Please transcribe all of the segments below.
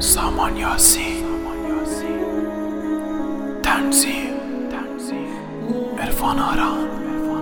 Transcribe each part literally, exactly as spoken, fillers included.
سامان یاسین تنظیم عرفان آران.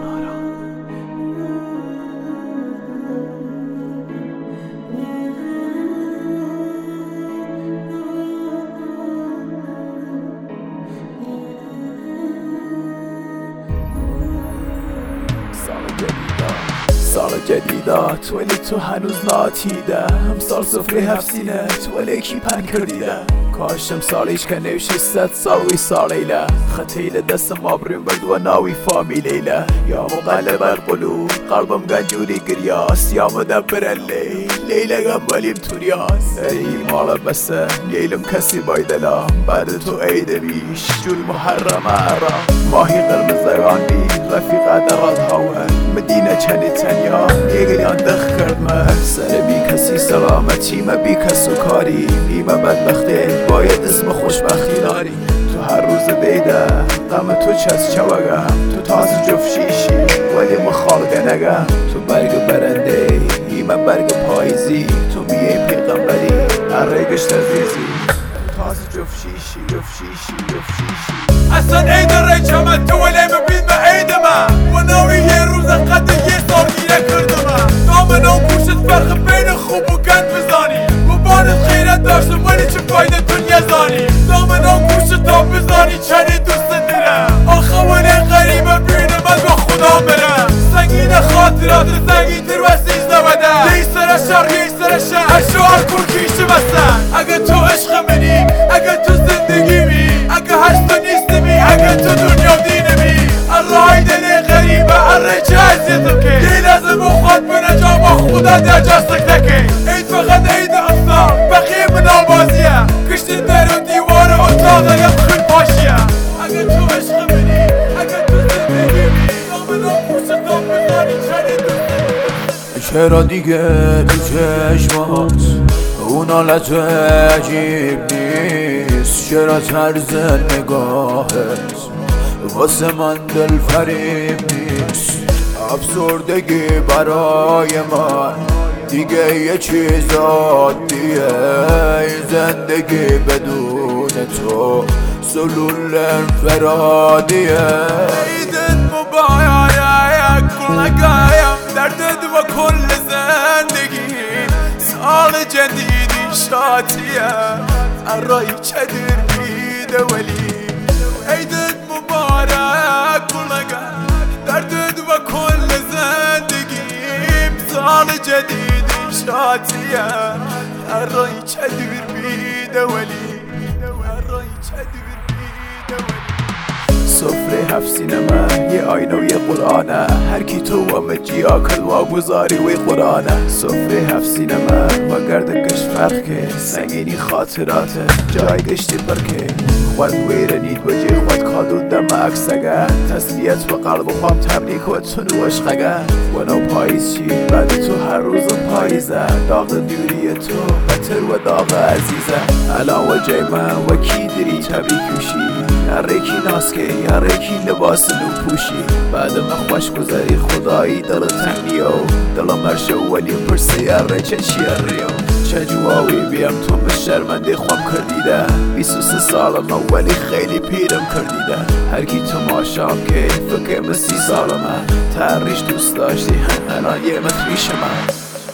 سال جدیدات ولی تو هنوز ناتیده امسال سفره هفت سینت ولی کی پن کردیده کاشم سالیش که نوشی ست سالوی سالیله خطیل دستم آبریم برد و ناوی فامیلیله یا مقلب القلوب قلبم گنجوری گریاس یا مدبر اللیل لیلگم ولیم توریاس ای مالا بسه لیلم کسی بایدلا بعد تو عید بیش جول محرم عرام ماهی قرمزگان بی رفیق درات هاون مدینه چنی تنیا یگریان دخ کرد من سر بی کسی سلامتی ما بی کس و کاری بیمه بدبخته باید اسم خوشبختی داری تو هر روز بیده غم تو چست چوگم تو تازه جفت شیشی ولی مخالقه نگم تو برگ برنده بیمه برگ پاییزی تو میه پیغمبری عرقش تزیزی تو تازه جفت شیشی جفت شیشی جفت شیشی اصلا عید ریچمت تو ولی مبین به عید من و ناوی یه روز قد یه سال گیره کردم دامنام پوشت فرق بین خوب و گند بزانی و بانت خیرت داشتم ولی چه فایده دنیا زانی دامنام پوشت تا بزانی چنی دوست دیرم آخه ولی غریبه بینم از با خدا برم سنگین خاطرات سنگین تر و سیزده بده یه سر شرق یه سر شهر اشو الکل کیشه بستن اگه تو عشق منی اگه تو زندگی می اگه هشتا نیستی اگه تو دنیا دینمی الرای دل غریبه الره چه عزیزو که یه لحظه بخواد بره جا با خدا در جا سکتکه عید فقط عید اصلا بقیه منال بازیه کشتی در و دیوار اتاق یم خیل پاشیه اگه تو عشق منی اگه تو زندگی می دامنام پوشت تا بزاری چنی دوست چرا دیگه تو چشمات اون حالت عجیب نیست چرا طرز نگاهت واسه من دل فریب نیست افسردگی برای من دیگه یه چیز عادیه زندگی بدون تو سلول انفرادیه عیدت مبارک کلگایم دردت و کل زندگی سال جدیدی شاتیه الرای چدر بیده ولی عیدت مبارک کلگایم دردت و کل زندگیم سال جدیدی شاتیه الرای چدر بیده ولی الرای چدر بیده ولی سفره هفت سینما یه آینه و یه قرآنه هر کی تو و مجیا کل و گذاری وی قرآنه سفره هفت سینما و گردنگش فرق که سنگینی خاطراته جای گشتی برکه خود ویره نید و جی خود کادو دم اکسگه تسلیت و قلب و خوام تبریک و تنو عشقگه و نو پاییز چی بعد تو هر روز پاییزه داغ دوری تو بتر و داغ عزیزه الان و جای من و کی دری تبریکوشی یاره کی ناسکه یاره کی لباس نو پوشی بعد ما خوش گذاری خدایی دل تنگیو دل مرشه ولی پرسه یاره چه چی ریو چه جواوی بیم تو به شرمنده خوام کردیده بیست و سه سالم ولی خیلی پیرم کردیده هر کی تو ماشام که فکر مسی سالمه تریش دوست داشتی الان یه متریش من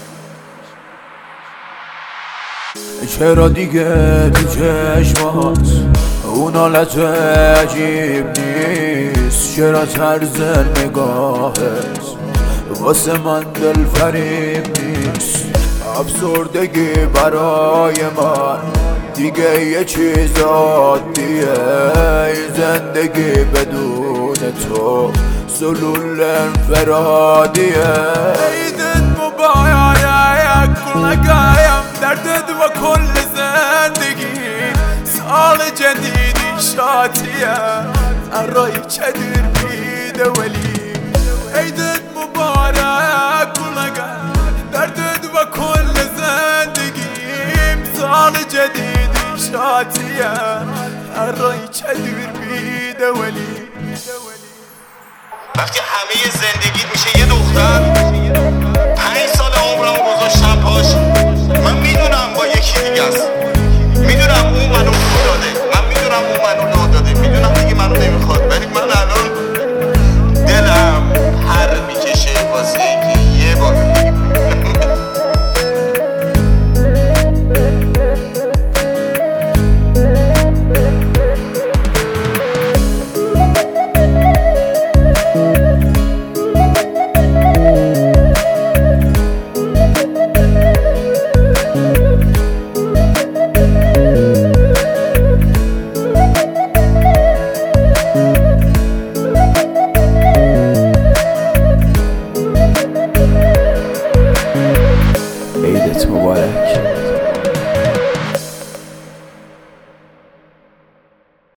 چرا دیگه تو چشمات اون حالت عجیب نیست چرا طرز نگاهت واسه من دل فریب نیست افسردگی برای من دیگه یه چیز عادیه زندگی بدون تو سلول انفرادیه عیدت مبارک کلگایم دردت و کل زندگی سال جدیدی شاتیه الرای چدر بیده ولی عیدت مبارک کلگایم دردت و کل زندگیم سال جدیدی شاتیه الرای چدر بیده ولی وقتی همه زندگیت میشه یه دختر